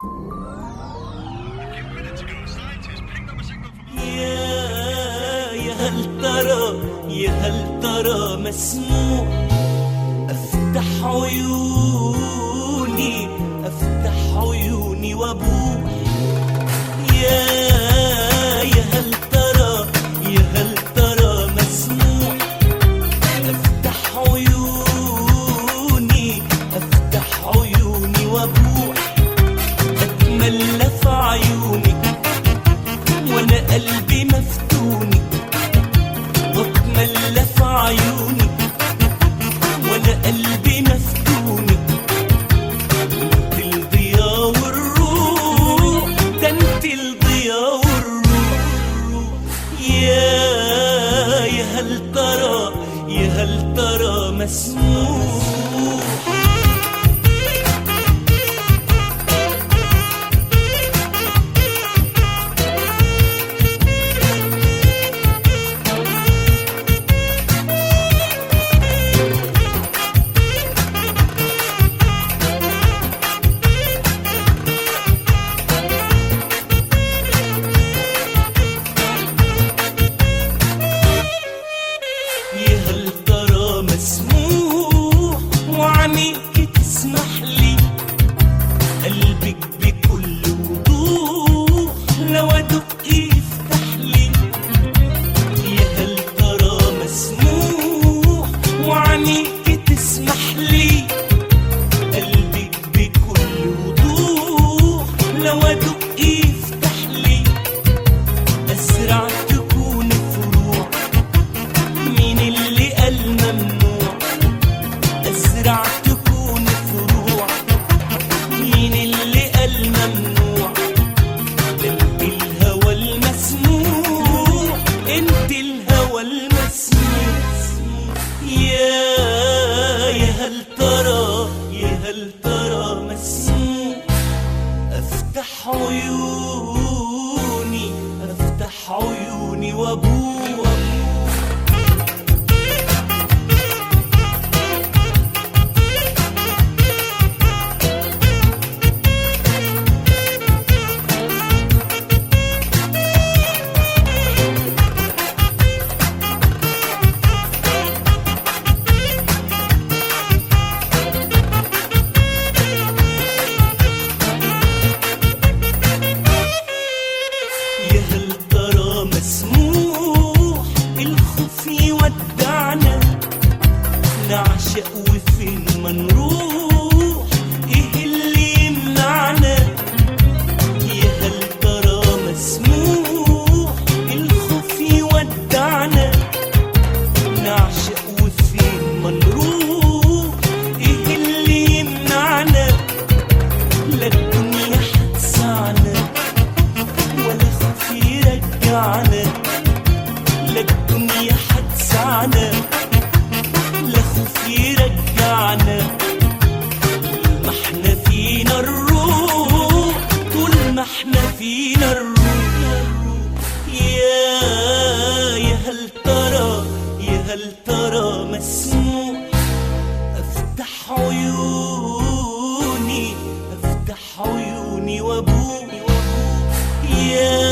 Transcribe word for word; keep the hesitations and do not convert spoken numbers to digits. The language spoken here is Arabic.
يا هل ترى يا هل ترى مسموع أفتح عيوني أفتح عيوني وأبوح. يا يا هل ترى يا هل ترى مسموع أفتح عيوني أفتح عيوني وأبوح. أتملى في عيونك وأنا قلبي مفتوني، وأتملى في عيونك وأنا قلبي مفتوني. أنت الضياء والروح، ده أنت الضياء والروح. يا يا هل ترى يا هل ترى مسموح. وعنيك تسمح لي قلبك بكل وضوح، لو أدق يفتح لي. يا هل ترى مسموح وعنيك تسمح لي قلبك بكل وضوح، لو أدق يفتح لي. أزرع تكون فروع، مين اللي قال ممنوع؟ أزرع تكون فروع، مين اللي قال ممنوع؟ انت الهوى المسموح، انت الهوى المسموح. يا يا هل ترى يا هل ترى مسموح. افتح عيوني افتح عيوني وابوح. يا هل ترى مسموح الخوف يودعنا، نعشق وفين ما نروح ايه اللي يمنعنا؟ يا هل ترى مسموح الخوف يودعنا، نعشق وفين ما نروح ايه اللي يمنعنا؟ لا الدنيا هتسعنا ولا خوف يرجعنا، لا الدنيا هتسعنا لا خوف يرجعنا. طول ما احنا فينا الروح، طول ما احنا فينا الروح. يا يا هل ترى يا هل ترى مسموح. افتح عيوني افتح عيوني وابوح. يا